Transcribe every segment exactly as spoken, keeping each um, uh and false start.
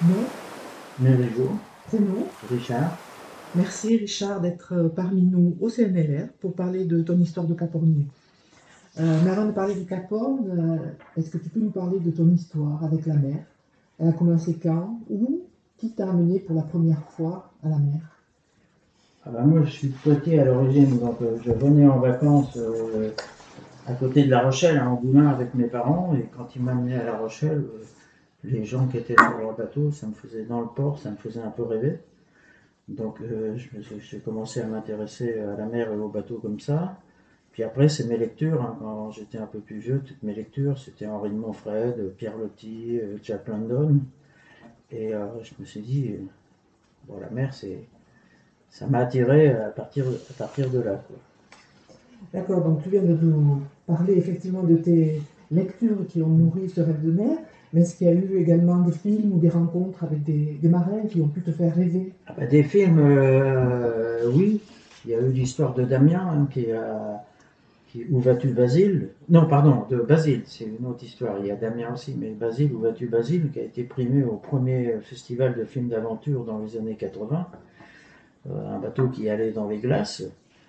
Non, Mérigo, c'est non. Richard. Merci Richard d'être euh, parmi nous au C N L R pour parler de ton histoire de Capornier. Euh, mais avant de parler du Caporne, euh, est-ce que tu peux nous parler de ton histoire avec la mer? Elle a commencé quand? Où? Qui t'a amené pour la première fois à la mer? Ah bah moi, je suis de Poitiers à l'origine, donc euh, je venais en vacances euh, à côté de La Rochelle, à Angoulins, avec mes parents. Et quand ils m'amenaient à La Rochelle, euh, les gens qui étaient sur leur bateau, ça me faisait dans le port, ça me faisait un peu rêver. Donc euh, je me suis- j'ai commencé à m'intéresser à la mer et aux bateaux comme ça. Puis après, c'est mes lectures, hein. Quand j'étais un peu plus vieux, toutes mes lectures, c'était Henri de Montfred, Pierre Loti, euh, Jack London. Et euh, je me suis dit, euh, bon, la mer, c'est, ça m'a attiré à partir, à partir de là, quoi. D'accord, donc tu viens de nous parler effectivement de tes lectures qui ont nourri ce rêve de mer, mais est-ce qu'il y a eu également des films ou des rencontres avec des, des marins qui ont pu te faire rêver? Ah bah, des films, euh, oui. Il y a eu l'histoire de Damien, hein, qui a, qui, Où vas-tu Basile? Non, pardon, de Basile, c'est une autre histoire. Il y a Damien aussi, mais Basile, Où vas-tu Basile, qui a été primé au premier festival de films d'aventure dans les années quatre-vingts. Euh, un bateau qui allait dans les glaces.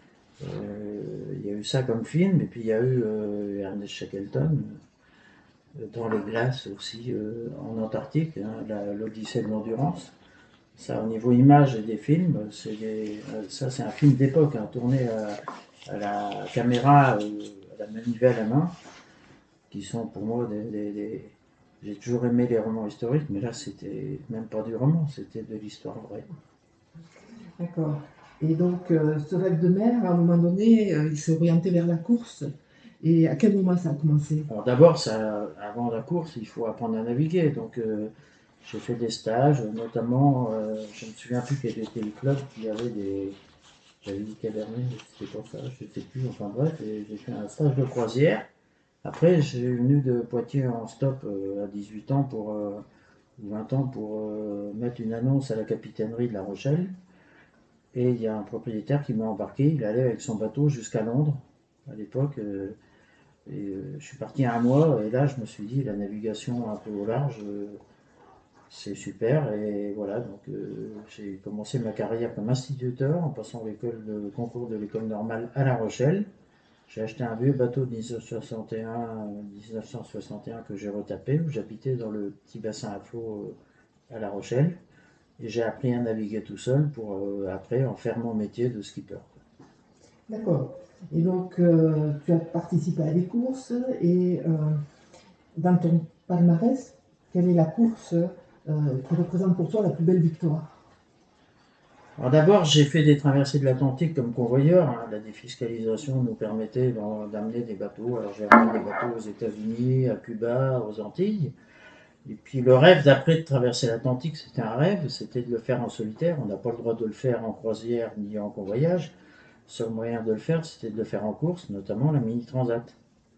Euh, il y a eu ça comme film, et puis il y a eu euh, Ernest Shackleton euh, dans les glaces aussi euh, en Antarctique, hein, l'Odyssée de l'Endurance. Ça, au niveau image et des films, c'est des, euh, ça c'est un film d'époque, hein, tourné à, à la caméra, euh, à la manivelle à main, qui sont pour moi des, des- des- J'ai toujours aimé les romans historiques, mais là c'était même pas du roman, c'était de l'histoire vraie. D'accord. Et donc, euh, ce rêve de mer, à un moment donné, euh, il s'est orienté vers la course. Et à quel moment ça a commencé? Alors d'abord, ça, avant la course, il faut apprendre à naviguer. Donc euh, j'ai fait des stages, notamment, euh, je ne me souviens plus quel était le club qui avait des. J'avais dit Cabernet, mais c'était pas ça, je ne sais plus. Enfin bref, j'ai fait un stage de croisière. Après, j'ai venu de Poitiers en stop euh, à dix-huit ans pour, euh, ou vingt ans pour euh, mettre une annonce à la capitainerie de La Rochelle. Et il y a un propriétaire qui m'a embarqué. Il allait avec son bateau jusqu'à Londres à l'époque. euh, et euh, je suis parti un mois et là je me suis dit la navigation un peu au large, euh, c'est super. Et voilà, donc euh, j'ai commencé ma carrière comme instituteur en passant l'école de concours de l'école normale à La Rochelle. J'ai acheté un vieux bateau de dix-neuf cent soixante et un, mille neuf cent soixante et un que j'ai retapé, où j'habitais dans le petit bassin à flot euh, à La Rochelle. Et j'ai appris à naviguer tout seul pour euh, après en faire mon métier de skipper. D'accord. Et donc, euh, tu as participé à des courses et euh, dans ton palmarès, quelle est la course euh, qui représente pour toi la plus belle victoire? Alors d'abord, j'ai fait des traversées de l'Atlantique comme convoyeur, hein. La défiscalisation nous permettait d'emmener des bateaux. Alors j'ai emmené des bateaux aux États-Unis, à Cuba, aux Antilles. Et puis le rêve d'après de traverser l'Atlantique, c'était un rêve, c'était de le faire en solitaire. On n'a pas le droit de le faire en croisière ni en convoyage. Le seul moyen de le faire, c'était de le faire en course, notamment la Mini Transat.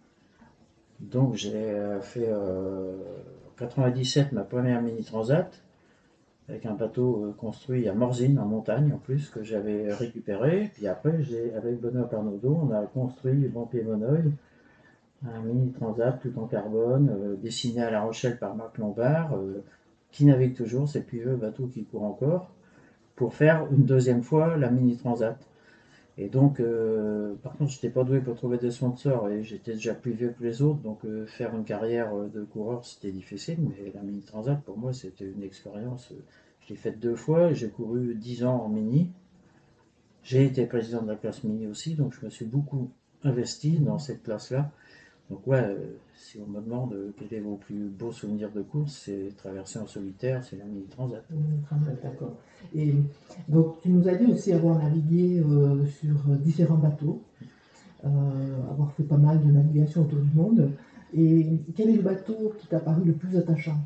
Donc j'ai euh, fait euh, en quatre-vingt-dix-sept ma première Mini Transat avec un bateau euh, construit à Morzine en montagne en plus que j'avais récupéré. Puis après, j'ai avec Benoît Pernodot, on a construit Bon Pied Monoeil, un mini transat tout en carbone, euh, dessiné à La Rochelle par Marc Lombard, euh, qui navigue toujours, c'est le plus vieux bateau qui court encore, pour faire une deuxième fois la mini transat. Et donc, euh, par contre, j'étais pas doué pour trouver des sponsors et j'étais déjà plus vieux que les autres, donc euh, faire une carrière euh, de coureur c'était difficile, mais la mini transat pour moi c'était une expérience. Euh, je l'ai faite deux fois, j'ai couru dix ans en mini. J'ai été président de la classe mini aussi, donc je me suis beaucoup investi dans cette classe-là. Donc ouais, euh, si on me demande euh, quel est vos plus beaux souvenirs de course, c'est traverser en solitaire, c'est la mini transat. D'accord. Et donc, tu nous as dit aussi avoir navigué euh, sur différents bateaux, euh, avoir fait pas mal de navigation autour du monde. Et quel est le bateau qui t'a paru le plus attachant?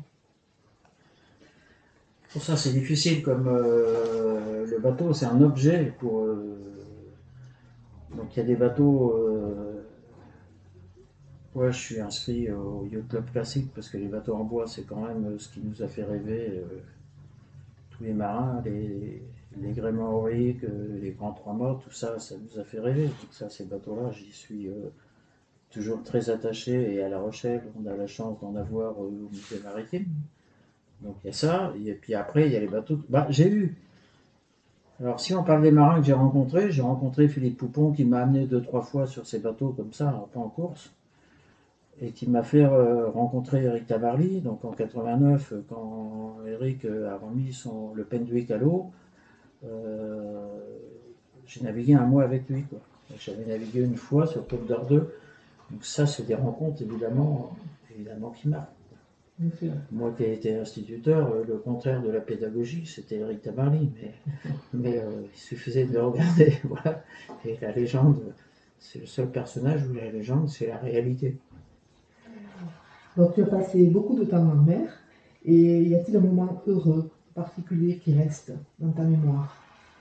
Pour ça, c'est difficile comme euh, le bateau, c'est un objet pour. Euh, donc il y a des bateaux. Euh, ouais, je suis inscrit au Yacht Club Classique parce que les bateaux en bois, c'est quand même euh, ce qui nous a fait rêver euh, tous les marins, les, les gréements auriques, euh, les grands trois mâts, tout ça, ça nous a fait rêver. Donc ça, ces bateaux-là, j'y suis euh, toujours très attaché. Et à La Rochelle, on a la chance d'en avoir euh, au musée maritime. Donc il y a ça, et puis après il y a les bateaux. Bah, j'ai eu. Alors si on parle des marins que j'ai rencontrés, j'ai rencontré Philippe Poupon qui m'a amené deux, trois fois sur ces bateaux comme ça, pas en course, et qui m'a fait euh, rencontrer Eric Tabarly. Donc en quatre-vingt-neuf, quand Eric euh, a remis son, le Penduic à l'eau, euh, j'ai navigué un mois avec lui, quoi. J'avais navigué une fois sur Côte d'Or deux. Donc ça, c'est des rencontres évidemment, évidemment qui marquent. Bien Moi qui ai été instituteur, euh, le contraire de la pédagogie, c'était Eric Tabarly, mais, mais euh, il suffisait de le regarder, voilà. Et la légende, c'est le seul personnage où la légende, c'est la réalité. Donc tu as passé beaucoup de temps en mer, et y a-t-il un moment heureux, particulier qui reste dans ta mémoire?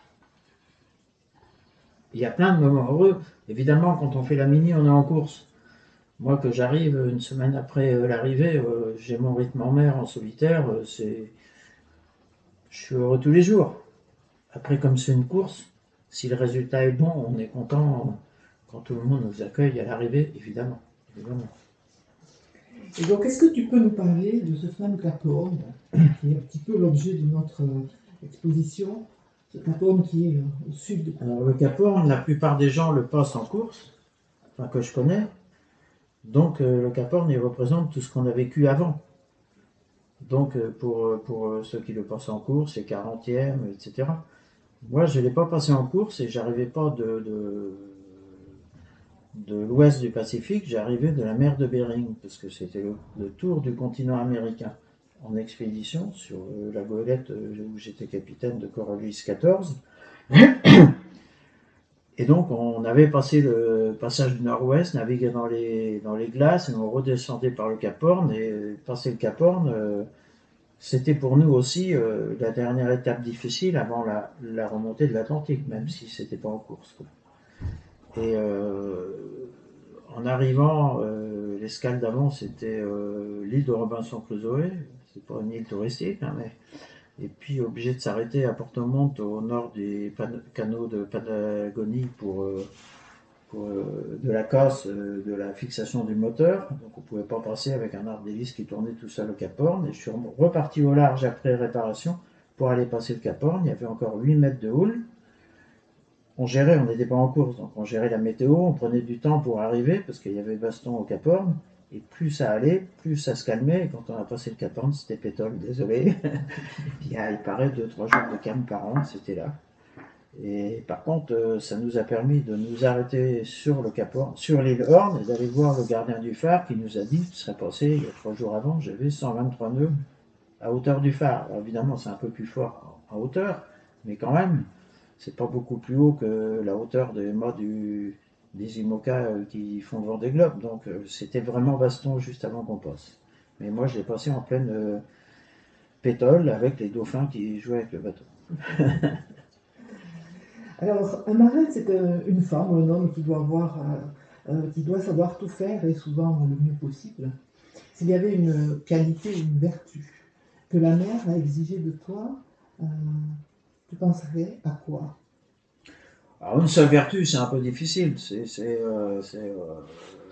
Il y a plein de moments heureux. Évidemment, quand on fait la mini, on est en course. Moi, que j'arrive une semaine après euh, l'arrivée, euh, j'ai mon rythme en mer en solitaire, euh, c'est... je suis heureux tous les jours. Après, comme c'est une course, si le résultat est bon, on est content quand tout le monde nous accueille à l'arrivée, évidemment. évidemment. Et donc, est-ce que tu peux nous parler de ce fameux Cap Horn, qui est un petit peu l'objet de notre exposition, ce Cap Horn qui est au sud? Alors, le Cap Horn, la plupart des gens le passent en course, enfin que je connais. Donc, euh, le Cap Horn, il représente tout ce qu'on a vécu avant. Donc, euh, pour, pour ceux qui le passent en course, c'est quarantième, et cetera. Moi, je ne l'ai pas passé en course et j'arrivais pas de, de, de l'ouest du Pacifique, j'arrivais de la mer de Bering, parce que c'était le, le tour du continent américain en expédition sur euh, la goélette euh, où j'étais capitaine de Corollis quatorze. Et donc on avait passé le passage du nord-ouest, navigué dans les, dans les glaces, et on redescendait par le Cap Horn, et passer le Cap Horn, euh, c'était pour nous aussi euh, la dernière étape difficile avant la, la remontée de l'Atlantique, même si c'était pas en course, quoi. Et euh, en arrivant, euh, l'escale d'avant, c'était euh, l'île de Robinson Crusoe. C'est pas une île touristique, hein, mais... Et puis obligé de s'arrêter à Porto Montt, au nord des pan- canaux de Patagonie pour, euh, pour euh, de la casse, euh, de la fixation du moteur. Donc on pouvait pas passer avec un arbre d'hélice qui tournait tout seul au Cap Horn. Et je suis reparti au large après réparation pour aller passer le Cap Horn. Il y avait encore huit mètres de houle. On gérait, on n'était pas en course, donc on gérait la météo, on prenait du temps pour arriver parce qu'il y avait baston au Cap Horn. Et plus ça allait, plus ça se calmait. Et quand on a passé le Cap Horn, c'était pétole, désolé. il, y a, il paraît deux trois jours de calme par an, c'était là. Et par contre, euh, ça nous a permis de nous arrêter sur le Cap Horn, sur l'île Horn, et d'aller voir le gardien du phare qui nous a dit, qui serait passé il y a trois jours avant, j'avais cent vingt-trois nœuds à hauteur du phare. Alors évidemment, c'est un peu plus fort en hauteur, mais quand même, c'est pas beaucoup plus haut que la hauteur des mâts du, des IMOCA qui font le Vendée Globe. Donc euh, c'était vraiment baston juste avant qu'on passe. Mais moi, je l'ai passé en pleine euh, pétole avec les dauphins qui jouaient avec le bateau. Alors, un marin, c'est euh, une femme ou un homme qui doit avoir, euh, euh, qui doit savoir tout faire et souvent le mieux possible. S'il y avait une qualité, une vertu que la mer a exigé de toi, euh, tu penserais à quoi? Alors une seule vertu, c'est un peu difficile. C'est, c'est, euh, c'est, euh,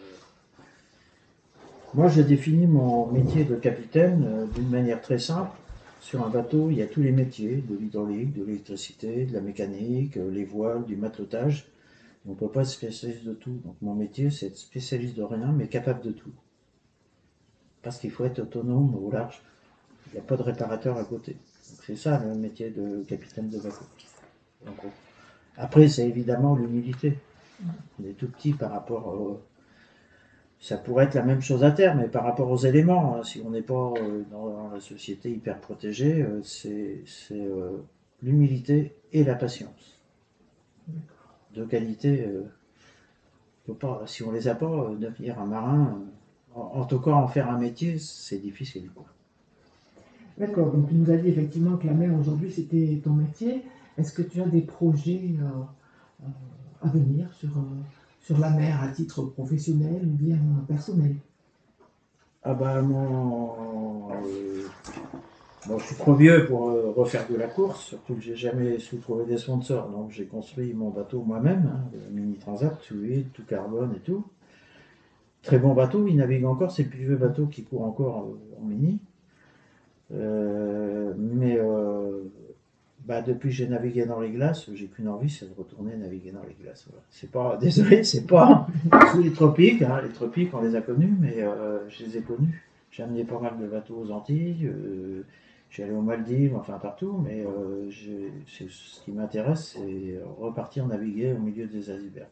Moi, j'ai défini mon métier de capitaine euh, d'une manière très simple. Sur un bateau, il y a tous les métiers, de l'hydraulique, de l'électricité, de la mécanique, euh, les voiles, du matelotage. On ne peut pas être spécialiste de tout. Donc mon métier, c'est être spécialiste de rien, mais capable de tout. Parce qu'il faut être autonome au large. Il n'y a pas de réparateur à côté. Donc c'est ça le métier de capitaine de bateau. En gros. Après, c'est évidemment l'humilité. On est tout petit par rapport au... Ça pourrait être la même chose à terme, mais par rapport aux éléments, hein, si on n'est pas euh, dans la société hyper protégée, euh, c'est c'est, euh, l'humilité et la patience. Deux qualités, euh, faut pas, si on les a pas, euh, devenir un marin, euh, en, en tout cas en faire un métier, c'est difficile, quoi. D'accord, donc tu nous as dit effectivement que la mer aujourd'hui c'était ton métier. Est-ce que tu as des projets euh, euh, à venir sur, euh, sur la mer à titre professionnel ou bien personnel? Ah bah mon, euh, bon, je suis trop vieux pour euh, refaire de la course, surtout que j'ai jamais su trouver des sponsors, donc j'ai construit mon bateau moi-même, hein, le Mini Transat, tout huile, tout carbone et tout. Très bon bateau, il navigue encore, c'est le plus vieux bateau qui court encore euh, en mini. Euh, mais euh, bah, depuis que j'ai navigué dans les glaces, j'ai qu'une envie, c'est de retourner naviguer dans les glaces. Voilà. C'est pas, désolé, c'est pas sous les tropiques. Hein, les tropiques, on les a connus, mais euh, je les ai connus. J'ai amené pas mal de bateaux aux Antilles. Euh, je suis allé aux Maldives, enfin partout, mais euh, j'ai- c'est- ce qui m'intéresse, c'est repartir naviguer au milieu des icebergs.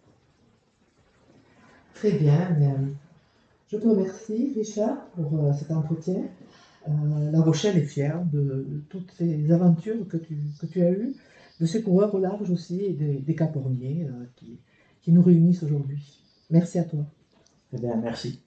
Très bien. Bien. Je te remercie, Richard, pour euh, cet entretien. Euh, La Rochelle est fière de, de toutes ces aventures que tu, que tu as eues, de ces coureurs au large aussi et des, des caporniers euh, qui, qui nous réunissent aujourd'hui. Merci à toi. Eh bien, merci.